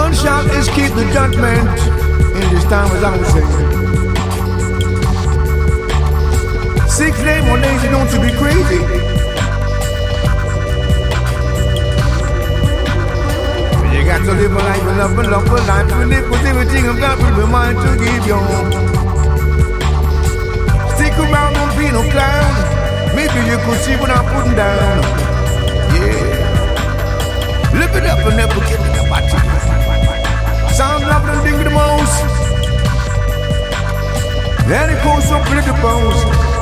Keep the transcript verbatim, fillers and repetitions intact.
Gunshot is keep the judgment in this time, as I was saying. Six days, one days, you don't to be crazy. You got to live a life and love and love a life and live with everything I've got with my mind to give you. Stick around, don't be no clown. Maybe you could see what I'm putting down. Yeah. Live it up and never give it up. Sound love and think the most. Then it goes so pretty bones.